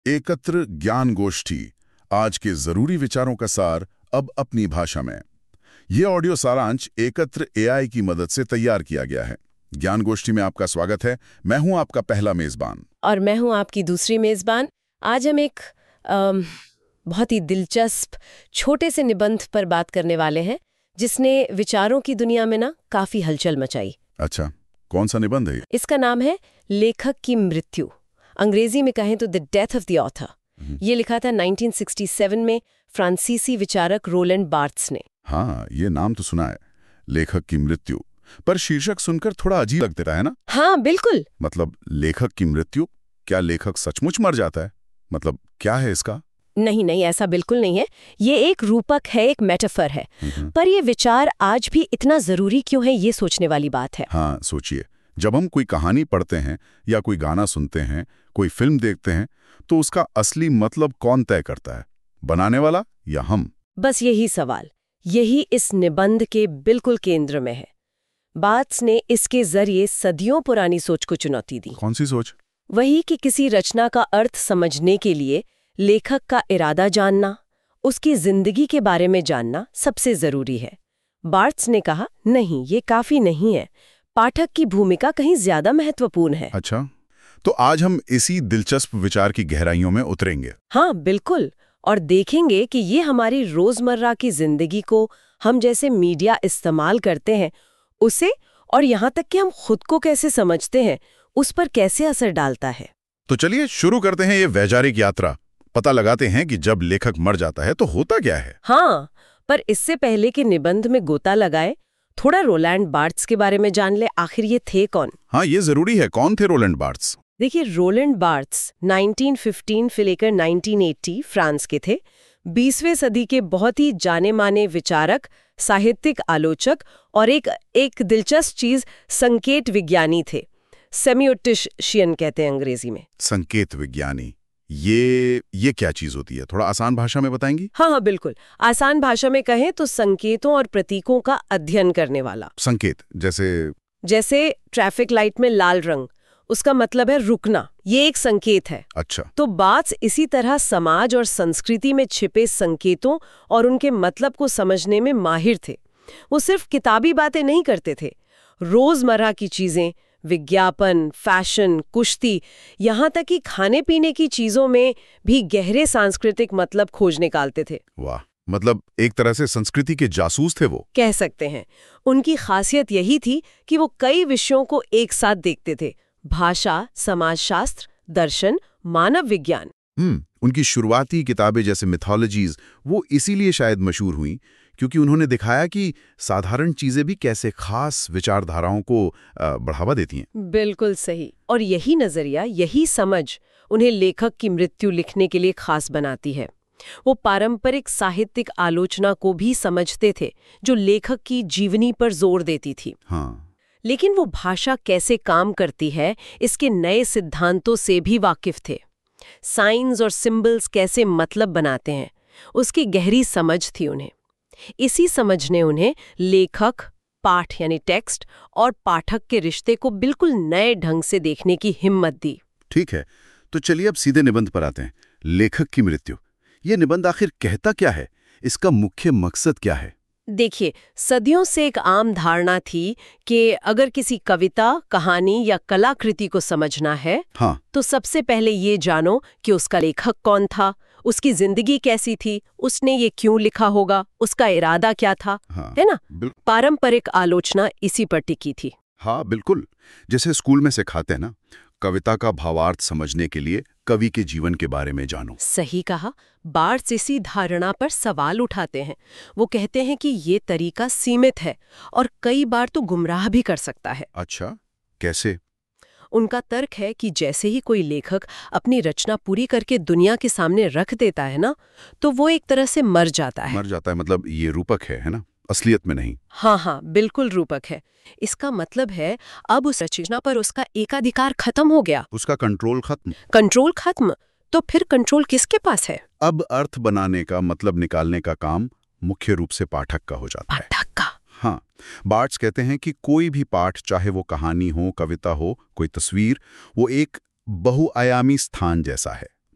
एकत्र ज्ञान गोष्ठी, आज के जरूरी विचारों का सार अब अपनी भाषा में। ये ऑडियो सारांश एकत्र एआई की मदद से तैयार किया गया है। ज्ञान गोष्ठी में आपका स्वागत है। मैं हूं आपका पहला मेजबान। और मैं हूं आपकी दूसरी मेजबान। आज हम एक बहुत ही दिलचस्प छोटे से निबंध पर बात करने वाले हैं, जिसने विचारों की दुनिया में ना काफी हलचल मचाई। अच्छा, कौन सा निबंध है? इसका नाम है लेखक की मृत्यु। अंग्रेजी में कहें तो the death of the author. ये लिखा था 1967 में फ्रांसीसी विचारक रोलैंड बार्थ्स ने। हाँ, ये नाम तो सुना है, लेखक की मृत्यु, पर शीर्षक सुनकर थोड़ा अजीब लगता है ना? हाँ बिल्कुल। मतलब लेखक की मृत्यु, क्या लेखक सचमुच मर जाता है? मतलब क्या है इसका? नहीं नहीं, ऐसा बिल्कुल नहीं है। ये एक रूपक है, एक मेटाफर है। पर ये विचार आज भी इतना जरूरी क्यों है, ये सोचने वाली बात है। हाँ, सोचिए, जब हम कोई कहानी पढ़ते हैं या कोई गाना सुनते हैं, कोई फिल्म देखते हैं, तो उसका असली मतलब कौन तय करता है? बनाने वाला या हम? बस यही सवाल, यही इस निबंध के बिल्कुल केंद्र में है। बार्थ्स ने इसके जरिए सदियों पुरानी सोच को चुनौती दी। कौन सी सोच? वही कि किसी रचना का अर्थ समझने के लिए लेखक का इरादा जानना, उसकी जिंदगी के बारे में जानना सबसे जरूरी है। बार्थ्स ने कहा, नहीं, ये काफी नहीं है, पाठक की भूमिका कहीं ज्यादा महत्वपूर्ण है। अच्छा, तो आज हम इसी दिलचस्प विचार की गहराइयों में उतरेंगे। हाँ बिल्कुल, और देखेंगे कि ये हमारी रोजमर्रा की जिंदगी को हम जैसे मीडिया इस्तेमाल करते हैं उसे, और यहाँ तक कि हम खुद को कैसे समझते हैं, उस पर कैसे असर डालता है। तो चलिए शुरू करते हैं ये वैचारिक यात्रा। पता लगाते हैं कि जब लेखक मर जाता है तो होता क्या है। हाँ, पर इससे पहले कि निबंध में गोता लगाए, थोड़ा रोलैंड बार्थ्स के बारे में जान ले। आखिर ये थे कौन? हाँ, ये जरूरी है। कौन थे रोलैंड बार्थ्स? देखिए, रोलैंड बार्थ्स 1915 से लेकर 1980 फ्रांस के थे। 20वीं सदी के बहुत ही जाने माने विचारक, साहित्यिक आलोचक और एक दिलचस्प चीज, संकेत विज्ञानी थे। सेमियोटिशियन कहते हैं अंग्रेजी में। संकेत विज्ञानी, ये क्या चीज होती है? थोड़ा आसान भाषा में बताएंगी? हाँ बिल्कुल, आसान भाषा में कहें तो संकेतों और प्रतीकों का अध्ययन करने वाला। संकेत जैसे ट्रैफिक लाइट में लाल रंग, उसका मतलब है रुकना, ये एक संकेत है। अच्छा, तो बार्थ्स इसी तरह समाज और संस्कृति में छिपे संकेतों और उनके मतलब को समझने में माहिर थे। वो सिर्फ किताबी बातें नहीं करते थे, रोजमर्रा की चीजें, विज्ञापन, फैशन, कुश्ती, यहाँ तक कि खाने पीने की चीजों में भी गहरे सांस्कृतिक मतलब खोज निकालते थे। वाह, मतलब एक तरह से संस्कृति के जासूस थे वो, कह सकते हैं। उनकी खासियत यही थी कि वो कई विषयों को एक साथ देखते थे: भाषा, समाजशास्त्र, दर्शन, मानव विज्ञान। उनकी शुरुआती किताबें जैसे मिथोलॉजीज, वो इसीलिए शायद मशहूर हुई क्योंकि उन्होंने दिखाया कि साधारण चीजें भी कैसे खास विचारधाराओं को बढ़ावा देती हैं। बिल्कुल सही। और यही नजरिया, यही समझ उन्हें लेखक की मृत्यु लिखने के लिए खास बनाती है। वो पारंपरिक साहित्यिक आलोचना को भी समझते थे, जो लेखक की जीवनी पर जोर देती थी। हाँ, लेकिन वो भाषा कैसे काम करती है, इसके नए सिद्धांतों से भी वाकिफ थे। साइंस और सिंबल्स कैसे मतलब बनाते हैं, उसकी गहरी समझ थी उन्हें। इसी समझ ने उन्हें लेखक, पाठ यानी टेक्स्ट और पाठक के रिश्ते को बिल्कुल नए ढंग से देखने की हिम्मत दी। ठीक है, तो चलिए अब सीधे निबंध पर आते हैं। लेखक की मृत्यु, ये निबंध आखिर कहता क्या है? इसका मुख्य मकसद क्या है? देखिए, सदियों से एक आम धारणा थी कि अगर किसी कविता, कहानी या कलाकृति को समझना है, हाँ, तो सबसे पहले ये जानो कि उसका लेखक कौन था, उसकी जिंदगी कैसी थी, उसने ये क्यों लिखा होगा, उसका इरादा क्या था। हाँ, है ना? पारंपरिक आलोचना इसी पर टिकी थी। हाँ बिल्कुल, जैसे स्कूल में सिखाते हैं ना, कविता का भावार्थ समझने के लिए कवि के जीवन के बारे में जानो। सही कहा। बार्थ्स इसी धारणा पर सवाल उठाते हैं। वो कहते हैं कि ये तरीका सीमित है और कई बार तो गुमराह भी कर सकता है। अच्छा, कैसे? उनका तर्क है कि जैसे ही कोई लेखक अपनी रचना पूरी करके दुनिया के सामने रख देता है ना, तो वो एक तरह से मर जाता है। मर जाता है मतलब ये रूपक है ना, असलियत में नहीं। हाँ, बिल्कुल रूपक है। इसका मतलब है अब उस रचना पर उसका एकाधिकार खत्म हो गया, उसका कंट्रोल खत्म। कंट्रोल खत्म। तो फिर कंट्रोल किसके पास है? अब अर्थ बनाने का, मतलब निकालने का काम मुख्य रूप से पाठक का हो जाता है। पाठक का। हाँ, बार्थ्स कहते हैं कि कोई भी पाठ, चाहे वो कहानी हो, कविता हो, कोई तस्वीर, वो एक बहुआयामी स्थान जैसा है।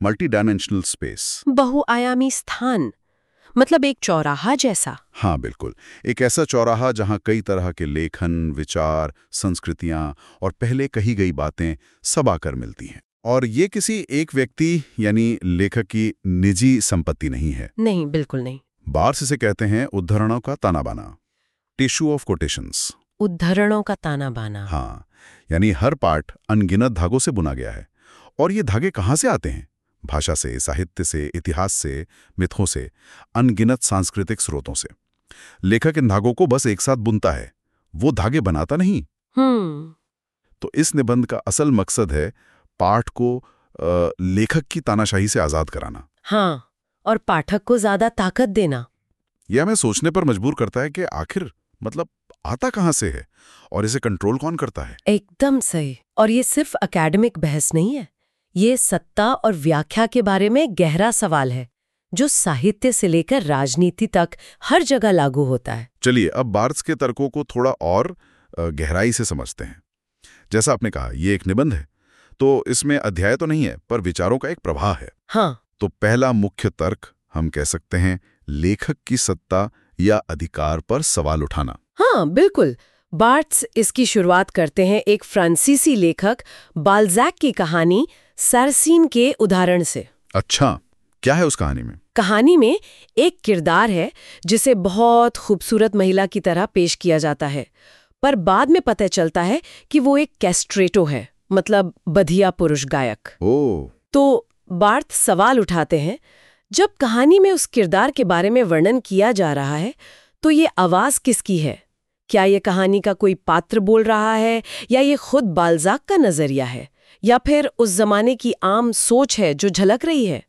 Multi dimensional space. बहुआयामी स्थान, मतलब एक चौराहा जैसा। हाँ बिल्कुल, एक ऐसा चौराहा जहाँ कई तरह के लेखन, विचार, संस्कृतियाँ और पहले कही गई बातें सब आकर मिलती हैं। और ये किसी एक व्यक्ति यानी लेखक की निजी संपत्ति नहीं है। नहीं, बिल्कुल नहीं। बार्स इसे कहते हैं उद्धरणों का ताना बाना, टिश्यू ऑफ कोटेशंस। उद्धरणों का ताना बाना। हाँ, यानी हर पाठ अनगिनत धागों से बुना गया है। और ये धागे कहाँ से आते हैं? भाषा से, साहित्य से, इतिहास से, मिथों से, अनगिनत सांस्कृतिक स्रोतों से। लेखक इन धागों को बस एक साथ बुनता है, वो धागे बनाता नहीं। तो इस निबंध का असल मकसद है पाठ को लेखक की तानाशाही से आजाद कराना। हाँ, और पाठक को ज्यादा ताकत देना। यह हमें सोचने पर मजबूर करता है कि आखिर मतलब आता कहाँ से है और इसे कंट्रोल कौन करता है। एकदम सही। और ये सिर्फ एकेडमिक बहस नहीं है, ये सत्ता और व्याख्या के बारे में गहरा सवाल है जो साहित्य से लेकर राजनीति तक हर जगह लागू होता है। चलिए अब बार्स के तर्कों को थोड़ा और गहराई से समझते हैं। जैसा आपने कहा, ये एक निबंध है, तो इसमें अध्याय तो नहीं है पर विचारों का एक प्रवाह है। हाँ। तो पहला मुख्य तर्क हम कह सकते हैं लेखक की सत्ता या अधिकार पर सवाल उठाना। हाँ बिल्कुल। बार्ट्स इसकी शुरुआत करते हैं एक फ्रांसीसी लेखक बाल्ज़ैक की कहानी सारसीन के उदाहरण से। अच्छा, क्या है उस कहानी में? कहानी में एक किरदार है जिसे बहुत खूबसूरत महिला की तरह पेश किया जाता है, पर बाद में पता चलता है कि वो एक कैस्ट्रेटो है, मतलब बधिया पुरुष गायक। ओह। तो बार्थ सवाल उठाते हैं, जब कहानी में उस किरदार के बारे में वर्णन किया जा रहा है तो ये आवाज किसकी है? क्या ये कहानी का कोई पात्र बोल रहा है, या ये खुद बाल्ज़ाक का नजरिया है, या फिर उस जमाने की आम सोच है जो झलक रही है?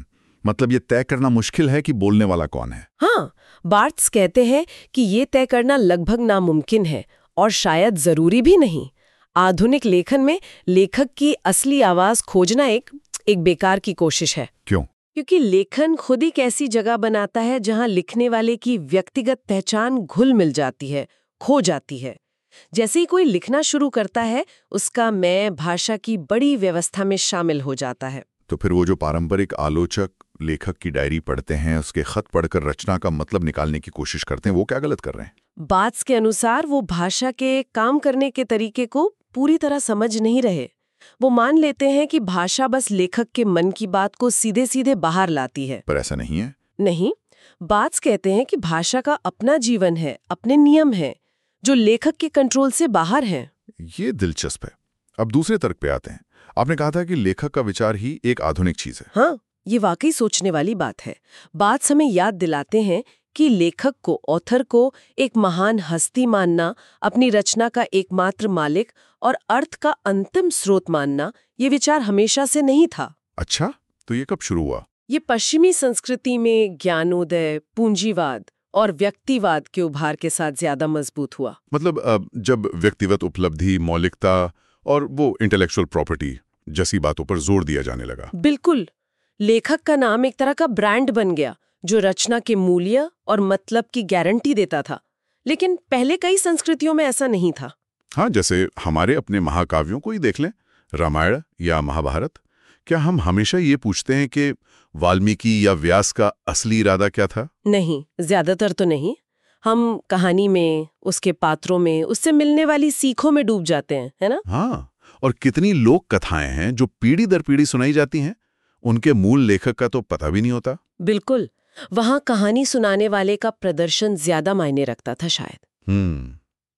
मतलब ये तय करना मुश्किल है कि बोलने वाला कौन है। हाँ, बार्ट्स कहते हैं कि ये तय करना लगभग नामुमकिन है और शायद जरूरी भी नहीं। आधुनिक लेखन में लेखक की असली आवाज खोजना एक बेकार की कोशिश है। क्यों? क्योंकि लेखन खुद एक ऐसी जगह बनाता है जहां लिखने वाले की व्यक्तिगत पहचान घुल मिल जाती है, खो जाती है। जैसे ही कोई लिखना शुरू करता है, उसका मैं भाषा की बड़ी व्यवस्था में शामिल हो जाता है। तो फिर वो जो पारंपरिक आलोचक लेखक की डायरी पढ़ते हैं, उसके खत पढ़कर रचना का मतलब निकालने की कोशिश करते हैं, वो क्या गलत कर रहे हैं? बार्ट्स के अनुसार वो भाषा के काम करने के तरीके को पूरी तरह समझ नहीं रहे। वो मान लेते हैं कि भाषा बस लेखक के मन की बात को सीधे सीधे बाहर लाती है। पर ऐसा नहीं है। नहीं, बार्ट्स कहते हैं कि भाषा का अपना जीवन है, अपने नियम हैं, जो लेखक के कंट्रोल से बाहर हैं। ये दिलचस्प है। अब दूसरे तर्क पे आते हैं। आपने कहा था कि लेखक का विचार ही एक आधुनिक चीज है। हाँ, ये वाकई सोचने वाली बात है। बार्ट्स हमें याद दिलाते हैं कि लेखक को, ऑथर को एक महान हस्ती मानना, अपनी रचना का एकमात्र मालिक और अर्थ का अंतिम स्रोत मानना, ये विचार हमेशा से नहीं था। अच्छा, तो ये कब शुरू हुआ? ये पश्चिमी संस्कृति में ज्ञानोदय, पूंजीवाद और व्यक्तिवाद के उभार के साथ ज्यादा मजबूत हुआ। मतलब जब व्यक्तिगत उपलब्धि, मौलिकता और वो इंटेलेक्चुअल प्रॉपर्टी जैसी बातों पर जोर दिया जाने लगा। बिल्कुल। लेखक का नाम एक तरह का ब्रांड बन गया जो रचना के मूल्य और मतलब की गारंटी देता था। लेकिन पहले कई संस्कृतियों में ऐसा नहीं था। हाँ, जैसे हमारे अपने महाकाव्यों को ही देख लें, रामायण या महाभारत। क्या हम हमेशा ये पूछते हैं कि वाल्मीकि या व्यास का असली इरादा क्या था? नहीं, ज्यादातर तो नहीं। हम कहानी में, उसके पात्रों में, उससे मिलने वाली सीखों में डूब जाते हैं, है ना? हाँ, और कितनी लोक कथाएं हैं जो पीढ़ी दर पीढ़ी सुनाई जाती हैं, उनके मूल लेखक का तो पता भी नहीं होता। बिल्कुल। वहां कहानी सुनाने वाले का प्रदर्शन ज्यादा मायने रखता था शायद।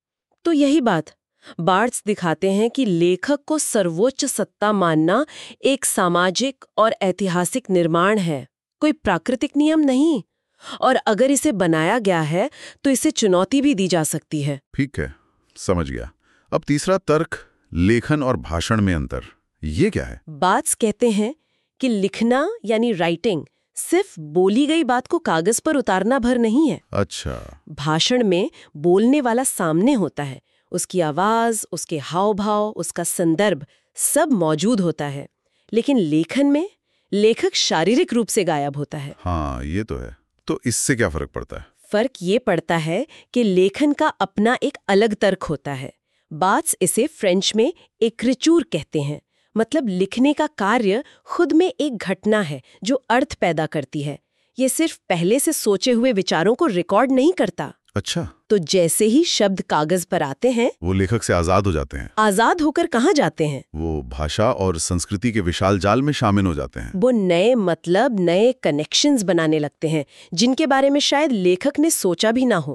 तो यही बात बार्ट्स दिखाते हैं कि लेखक को सर्वोच्च सत्ता मानना एक सामाजिक और ऐतिहासिक निर्माण है, कोई प्राकृतिक नियम नहीं। और अगर इसे बनाया गया है तो इसे चुनौती भी दी जा सकती है। ठीक है, समझ गया। अब तीसरा तर्क, लेखन और भाषण में अंतर, ये क्या है? बार्ट्स कहते हैं कि लिखना यानी राइटिंग सिर्फ बोली गई बात को कागज पर उतारना भर नहीं है। अच्छा। भाषण में बोलने वाला सामने होता है, उसकी आवाज, उसके हाव भाव, उसका संदर्भ सब मौजूद होता है। लेकिन लेखन में लेखक शारीरिक रूप से गायब होता है। हाँ, ये तो है। तो इससे क्या फर्क पड़ता है? फर्क ये पड़ता है कि लेखन का अपना एक अलग तर्क होता है। बार्ट्स इसे फ्रेंच में एक्रिचूर कहते हैं। मतलब लिखने का कार्य खुद में एक घटना है जो अर्थ पैदा करती है। ये सिर्फ पहले से सोचे हुए विचारों को रिकॉर्ड नहीं करता। अच्छा, तो जैसे ही शब्द कागज पर आते हैं, वो लेखक से आजाद हो जाते हैं। आजाद होकर कहाँ जाते हैं? वो भाषा और संस्कृति के विशाल जाल में शामिल हो जाते हैं। वो नए मतलब, नए कनेक्शंस बनाने लगते हैं जिनके बारे में शायद लेखक ने सोचा भी ना हो।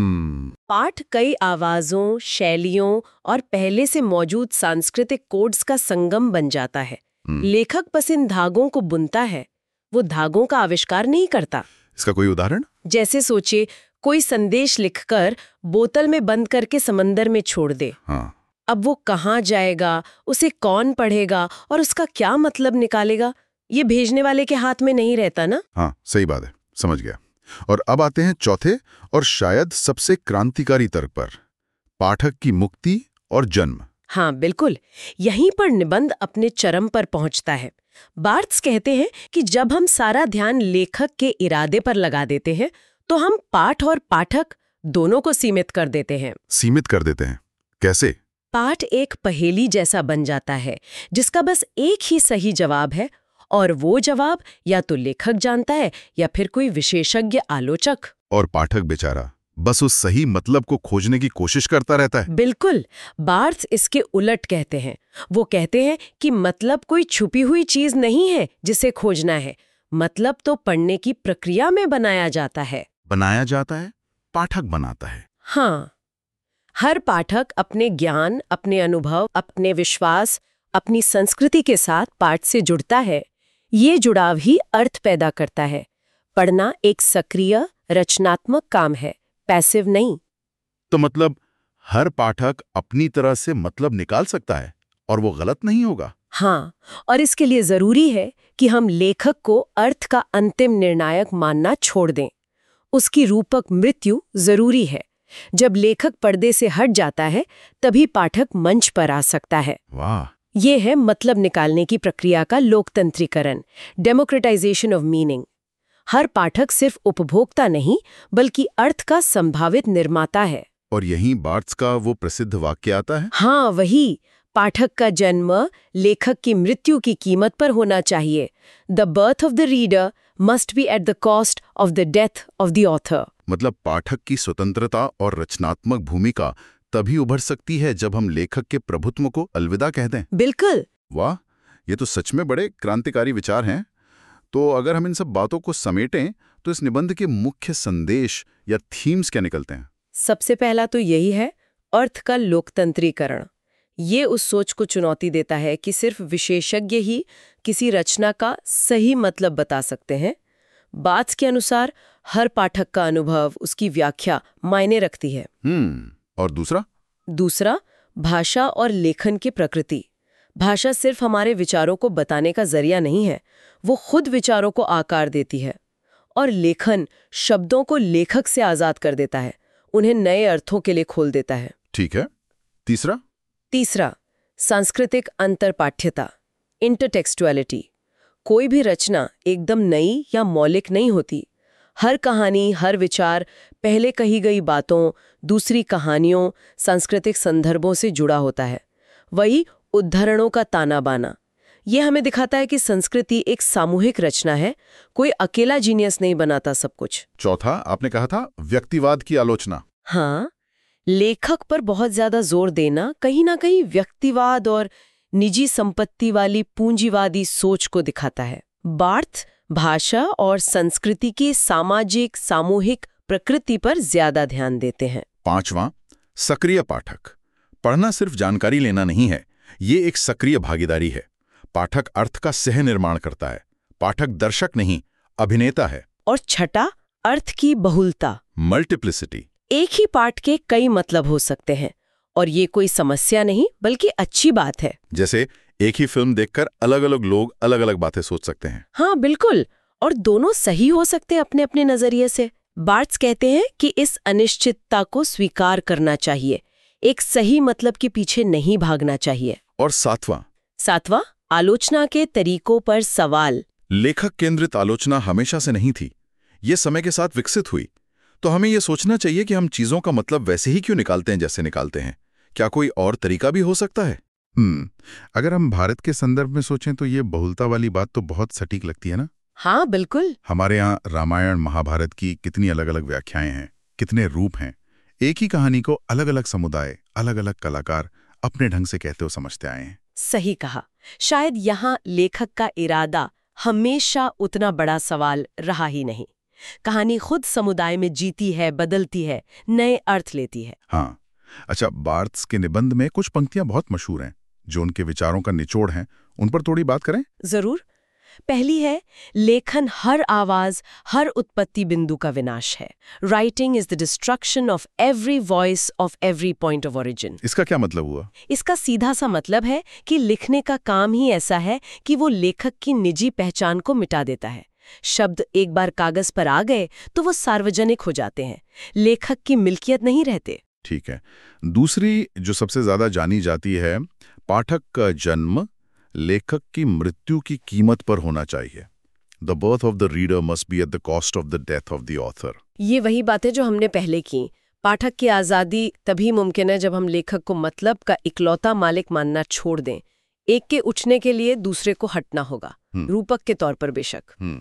पाठ कई आवाजों, शैलियों और पहले से मौजूद सांस्कृतिक कोड्स का संगम बन जाता है। लेखक बस इन धागों को बुनता है, वो धागों का आविष्कार नहीं करता। इसका कोई उदाहरण? जैसे सोचिए, कोई संदेश लिखकर बोतल में बंद करके समंदर में छोड़ दे। हाँ। अब वो कहाँ जाएगा, उसे कौन पढ़ेगा और उसका क्या मतलब निकालेगा, ये भेजने वाले के हाथ में नहीं रहता ना। हाँ, सही बात है, समझ गया। और अब आते हैं चौथे और शायद सबसे क्रांतिकारी तर्क पर, पाठक की मुक्ति और जन्म। हाँ बिल्कुल, यहीं पर निबंध अपने चरम पर पहुंचता है। बार्थ्स कहते हैं कि जब हम सारा ध्यान लेखक के इरादे पर लगा देते हैं तो हम पाठ और पाठक दोनों को सीमित कर देते हैं। सीमित कर देते हैं? कैसे? पाठ एक पहेली जैसा बन जाता है जिसका बस एक ही सही जवाब है, और वो जवाब या तो लेखक जानता है या फिर कोई विशेषज्ञ आलोचक। और पाठक बेचारा बस उस सही मतलब को खोजने की कोशिश करता रहता है। बिल्कुल, बार्थ्स इसके उलट कहते हैं। वो कहते हैं कि मतलब कोई छुपी हुई चीज नहीं है जिसे खोजना है, मतलब तो पढ़ने की प्रक्रिया में बनाया जाता है। बनाया जाता है? पाठक बनाता है? हाँ, हर पाठक अपने ज्ञान, अपने अनुभव, अपने विश्वास, अपनी संस्कृति के साथ पाठ से जुड़ता है। ये जुड़ाव ही अर्थ पैदा करता है। पढ़ना एक सक्रिय, रचनात्मक काम है, पैसिव नहीं। तो मतलब हर पाठक अपनी तरह से मतलब निकाल सकता है और वो गलत नहीं होगा? हाँ, और इसके लिए जरूरी है कि हम लेखक को अर्थ का अंतिम निर्णायक मानना छोड़ दें। उसकी रूपक मृत्यु जरूरी है। जब लेखक पर्दे से हट जाता है तभी पाठक मंच पर आ सकता है। वाह! ये है मतलब निकालने की प्रक्रिया का लोकतंत्रीकरण, डेमोक्रेटाइजेशन ऑफ मीनिंग। हर पाठक सिर्फ उपभोक्ता नहीं बल्कि अर्थ का संभावित निर्माता है। और यहीं बार्थ्स का वो प्रसिद्ध वाक्य आता है। हाँ, वही, पाठक का जन्म लेखक की मृत्यु की कीमत पर होना चाहिए। The birth of the reader must be at the cost of the death of the author. मतलब पाठक की स्वतंत्रता और रचनात्मक भूमिका तभी उभर सकती है जब हम लेखक के प्रभुत्व को अलविदा कह दें। बिल्कुल। वाह, ये तो सच में बड़े क्रांतिकारी विचार हैं। तो अगर हम इन सब बातों को समेटें तो इस निबंध के मुख्य संदेश या थीम्स क्या निकलते हैं? सबसे पहला तो यही है, अर्थ का लोकतंत्रीकरण। ये उस सोच को चुनौती देता है कि सिर्फ विशेषज्ञ ही किसी रचना का सही मतलब बता सकते हैं। बार्थ्स के अनुसार हर पाठक का अनुभव, उसकी व्याख्या मायने रखती है। और दूसरा, भाषा और लेखन की प्रकृति। भाषा सिर्फ हमारे विचारों को बताने का जरिया नहीं है, वो खुद विचारों को आकार देती है। और लेखन शब्दों को लेखक से आजाद कर देता है, उन्हें नए अर्थों के लिए खोल देता है। ठीक है। तीसरा, सांस्कृतिक अंतरपाठ्यता, इंटरटेक्सुअलिटी। कोई भी रचना एकदम नई या मौलिक नहीं होती। हर कहानी, हर विचार पहले कही गई बातों, दूसरी कहानियों, सांस्कृतिक संदर्भों से जुड़ा होता है। वही उद्धरणों का ताना बाना। ये हमें दिखाता है कि संस्कृति एक सामूहिक रचना है, कोई अकेला जीनियस नहीं बनाता सब कुछ। चौथा, आपने कहा था व्यक्तिवाद की आलोचना। हाँ, लेखक पर बहुत ज्यादा जोर देना कहीं ना कहीं व्यक्तिवाद और निजी संपत्ति वाली पूंजीवादी सोच को दिखाता है। बार्थ्स भाषा और संस्कृति की सामाजिक, सामूहिक प्रकृति पर ज्यादा ध्यान देते हैं। पांचवां, सक्रिय पाठक। पढ़ना सिर्फ जानकारी लेना नहीं है, ये एक सक्रिय भागीदारी है। पाठक अर्थ का सह निर्माण करता है। पाठक दर्शक नहीं, अभिनेता है। और छठा, अर्थ की बहुलता, मल्टीप्लिसिटी। एक ही पाठ के कई मतलब हो सकते हैं और ये कोई समस्या नहीं बल्कि अच्छी बात है। जैसे एक ही फिल्म देखकर अलग अलग लोग अलग अलग बातें सोच सकते हैं। हाँ बिल्कुल, और दोनों सही हो सकते हैं अपने अपने नजरिए से। बार्थ्स कहते हैं कि इस अनिश्चितता को स्वीकार करना चाहिए, एक सही मतलब के पीछे नहीं भागना चाहिए। और सातवां, आलोचना के तरीकों पर सवाल। लेखक केंद्रित आलोचना हमेशा से नहीं थी, ये समय के साथ विकसित हुई। तो हमें यह सोचना चाहिए कि हम चीजों का मतलब वैसे ही क्यों निकालते हैं जैसे निकालते हैं। क्या कोई और तरीका भी हो सकता है? अगर हम भारत के संदर्भ में सोचें तो ये बहुलता वाली बात तो बहुत सटीक लगती है ना। हाँ बिल्कुल। हमारे यहाँ रामायण महाभारत की कितनी अलग अलग व्याख्याएं हैं, कितने रूप हैं। एक ही कहानी को अलग अलग समुदाय, अलग अलग कलाकार अपने ढंग से कहते हो समझते आए हैं। सही कहा। शायद यहाँ लेखक का इरादा हमेशा उतना बड़ा सवाल रहा ही नहीं। कहानी खुद समुदाय में जीती है, बदलती है, नए अर्थ लेती है। हाँ। अच्छा, बार्ट्स के निबंध में कुछ पंक्तियां बहुत मशहूर हैं जो उनके विचारों का निचोड़ हैं, उन पर थोड़ी बात करें। जरूर। पहली है, लेखन हर आवाज, हर उत्पत्ति बिंदु का विनाश है। Writing is the destruction of every voice of every point of origin. इसका क्या मतलब हुआ? इसका सीधा सा मतलब है कि लिखने का काम ही ऐसा है कि वो लेखक की निजी पहचान को मिटा देता है। शब्द एक बार कागज पर आ गए तो वो सार्वजनिक हो जाते हैं, लेखक की मिल्कियत नहीं रहते। ठीक है। दूसरी जो सबसे ज्यादा जानी जाती है, पाठक का जन्म लेखक की मृत्यु की कीमत पर होना चाहिए। The birth of the reader must be at the cost of the death of the author. ये वही बातें जो हमने पहले की। पाठक की आज़ादी तभी मुमकिन है जब हम लेखक को मतलब का इकलौता मालिक मानना छोड़ दें। एक के उठने के लिए दूसरे को हटना होगा, रूपक के तौर पर बेशक।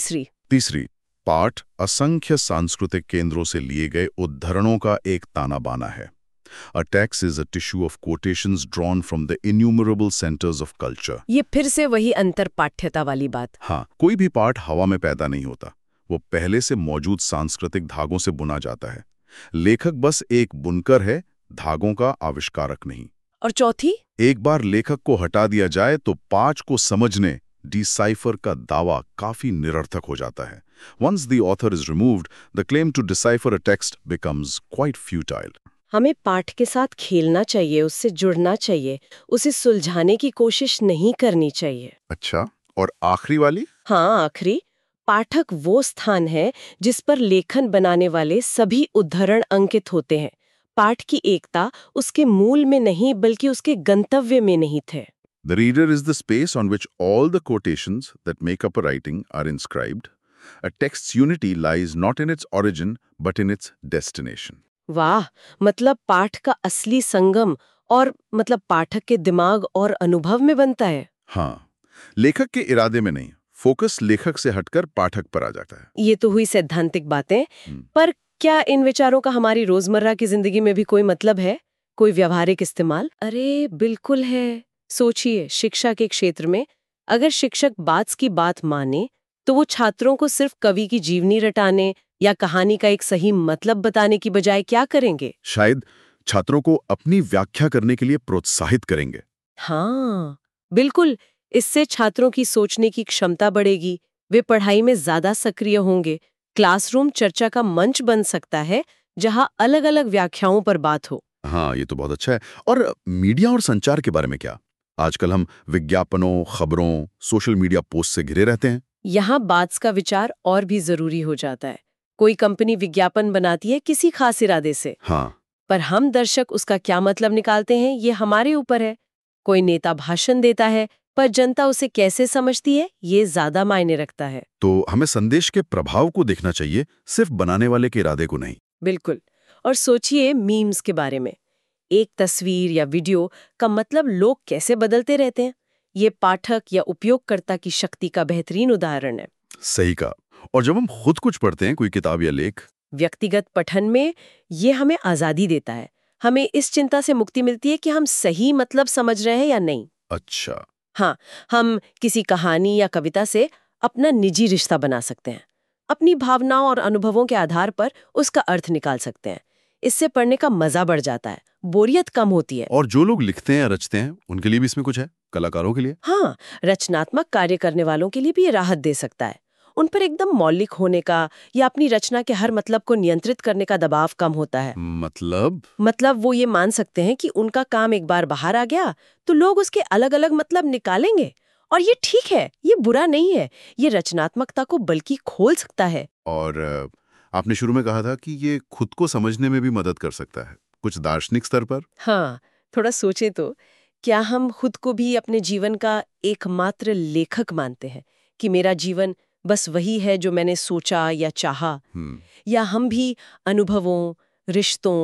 तीसरी, पाठ असंख्य सांस्कृतिक केंद्रों से लिए गए उद्धरणों का एक ताना बाना है। A text is a tissue of quotations drawn from the innumerable centers of culture. ये फिर से वही अंतरपाठ्यता वाली बात। हाँ, कोई भी पाठ हवा में पैदा नहीं होता, वो पहले से मौजूद सांस्कृतिक धागों से बुना जाता है। लेखक बस एक बुनकर है, धागों का आविष्कारक नहीं। और चौथी, एक बार लेखक को हटा दिया जाए तो पाठ को समझने, डिसाइफर का दावा काफी निरर्थक हो जाता है। Once the author is removed, the claim to decipher a text becomes quite futile. हमें पाठ के साथ खेलना चाहिए, उससे जुड़ना चाहिए, उसे सुलझाने की कोशिश नहीं करनी चाहिए। अच्छा, और आखिरी वाली? हाँ, आखिरी, पाठक वो स्थान है जिस पर लेखन बनाने वाले सभी उद्धरण अंकित होते हैं। पाठ की एकता उसके मूल में नहीं बल्कि उसके गंतव्य में निहित है। The reader is the space on which all the quotations that make up a writing are inscribed. A text's unity lies not in its origin but in its destination. वाह, मतलब पाठ का असली संगम और मतलब पाठक के दिमाग और अनुभव में बनता है। हाँ, लेखक के इरादे में नहीं, फोकस लेखक से हटकर पाठक पर आ जाता है। ये तो हुई सैद्धांतिक बातें, पर क्या इन विचारों का हमारी रोजमर्रा की जिंदगी में भी कोई मतलब है, कोई व्यवहारिक इस्तेमाल? अरे बिल्कुल है। सोचिए, शिक्षा के क्षेत्र में अगर शिक्षक बात की बात माने तो वो छात्रों को सिर्फ कवि की जीवनी रटाने या कहानी का एक सही मतलब बताने की बजाय क्या करेंगे? शायद छात्रों को अपनी व्याख्या करने के लिए प्रोत्साहित करेंगे। हाँ बिल्कुल, इससे छात्रों की सोचने की क्षमता बढ़ेगी, वे पढ़ाई में ज्यादा सक्रिय होंगे। क्लासरूम चर्चा का मंच बन सकता है जहां अलग अलग व्याख्याओं पर बात हो। हाँ, ये तो बहुत अच्छा है। और मीडिया और संचार के बारे में क्या? आजकल हम विज्ञापनों, खबरों, सोशल मीडिया पोस्ट से घिरे रहते हैं। यहाँ बात का विचार और भी जरूरी हो जाता है। कोई कंपनी विज्ञापन बनाती है किसी खास इरादे से, हाँ, पर हम दर्शक उसका क्या मतलब निकालते हैं ये हमारे ऊपर है। कोई नेता भाषण देता है पर जनता उसे कैसे समझती है ये ज्यादा मायने रखता है। तो हमें संदेश के प्रभाव को देखना चाहिए, सिर्फ बनाने वाले के इरादे को नहीं। बिल्कुल। और सोचिए मीम्स के बारे में। एक तस्वीर या वीडियो का मतलब लोग कैसे बदलते रहते हैं। ये पाठक या उपयोगकर्ता की शक्ति का बेहतरीन उदाहरण है। सही कहा। और जब हम खुद कुछ पढ़ते हैं, कोई किताब या लेख, व्यक्तिगत पठन में ये हमें आजादी देता है। हमें इस चिंता से मुक्ति मिलती है कि हम सही मतलब समझ रहे हैं या नहीं। अच्छा, हाँ, हम किसी कहानी या कविता से अपना निजी रिश्ता बना सकते हैं, अपनी भावनाओं और अनुभवों के आधार पर उसका अर्थ निकाल सकते हैं। इससे पढ़ने का मजा बढ़ जाता है, बोरियत कम होती है। और जो लोग लिखते हैं या रचते हैं उनके लिए भी इसमें कुछ है, कलाकारों के लिए। हाँ, रचनात्मक कार्य करने वालों के लिए भी ये राहत दे सकता है। उन पर एकदम मौलिक होने का या अपनी रचना के हर मतलब को नियंत्रित करने का दबाव कम होता है। मतलब वो ये मान सकते हैं कि उनका काम एक बार बाहर आ गया तो लोग उसके अलग अलग मतलब निकालेंगे, और ये ठीक है, ये बुरा नहीं है। ये रचनात्मकता को बल्कि खोल सकता है। और आपने शुरू में कहा था कि ये खुद को समझने में भी मदद कर सकता है, कुछ दार्शनिक स्तर पर। हाँ, थोड़ा सोचे तो क्या हम खुद को भी अपने जीवन का एकमात्र लेखक मानते हैं कि मेरा जीवन बस वही है जो मैंने सोचा या चाहा, या हम भी अनुभवों, रिश्तों,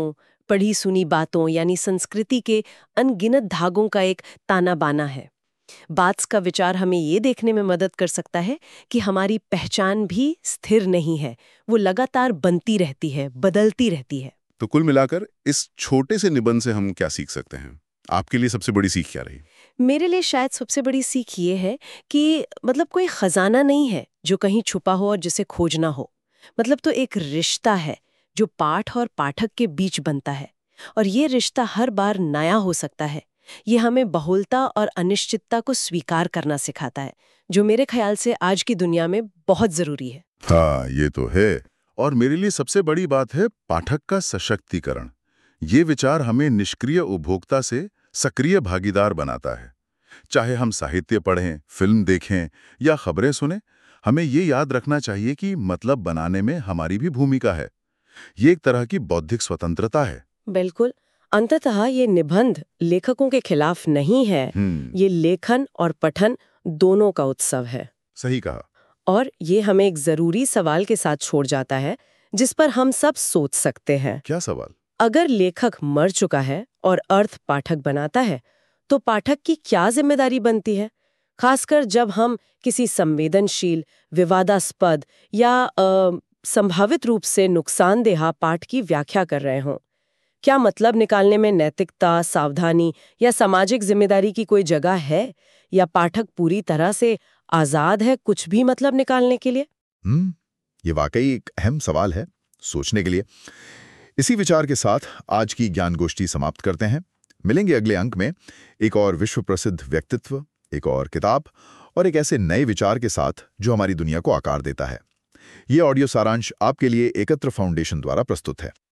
पढ़ी सुनी बातों यानी संस्कृति के अनगिनत धागों का एक ताना बाना है। बात्स का विचार हमें ये देखने में मदद कर सकता है कि हमारी पहचान भी स्थिर नहीं है, वो लगातार बनती रहती है, बदलती रहती है। तो कुल मिलाकर इस छोटे से निबंध से हम क्या सीख सकते हैं? आपके लिए सबसे बड़ी सीख क्या रही? मेरे लिए शायद सबसे बड़ी सीख ये है कि कोई खजाना नहीं है जो कहीं छुपा हो और जिसे खोजना हो। तो एक रिश्ता है जो पाठ और पाठक के बीच बनता है, और ये रिश्ता हर बार नया हो सकता है। ये हमें बहुलता और अनिश्चितता को स्वीकार करना सिखाता है, जो मेरे ख्याल से आज की दुनिया में बहुत जरूरी है। हाँ, ये तो है। और मेरे लिए सबसे बड़ी बात है पाठक का सशक्तिकरण। ये विचार हमें निष्क्रिय उपभोक्ता से सक्रिय भागीदार बनाता है। चाहे हम साहित्य पढ़ें, फिल्म देखें या खबरें सुनें, हमें ये याद रखना चाहिए कि मतलब बनाने में हमारी भी भूमिका है। ये एक तरह की बौद्धिक स्वतंत्रता है। बिल्कुल। अंततः ये निबंध लेखकों के खिलाफ नहीं है। ये लेखन और पठन दोनों का उत्सव है। सही कहा। और ये हमें एक जरूरी सवाल के साथ छोड़ जाता है, जिस पर हम सब सोच सकते हैं। क्या सवाल? अगर लेखक मर चुका है और अर्थ पाठक बनाता है, तो पाठक की क्या जिम्मेदारी बनती है? खासकर जब हम किसी संवेदनशील, विवादास्पद या संभावित रूप से नुकसानदेह पाठ की व्याख्या कर रहे हों। क्या मतलब निकालने में नैतिकता, सावधानी या सामाजिक जिम्मेदारी की कोई जगह है, या पाठक पूरी तरह से आजाद है कुछ भी मतलब निकालने के लिए? ये वाकई एक अहम सवाल है सोचने के लिए। इसी विचार के साथ आज की ज्ञान गोष्ठी समाप्त करते हैं। मिलेंगे अगले अंक में एक और विश्व प्रसिद्ध व्यक्तित्व, एक और किताब और एक ऐसे नए विचार के साथ जो हमारी दुनिया को आकार देता है। ये ऑडियो सारांश आपके लिए एकत्र फाउंडेशन द्वारा प्रस्तुत है।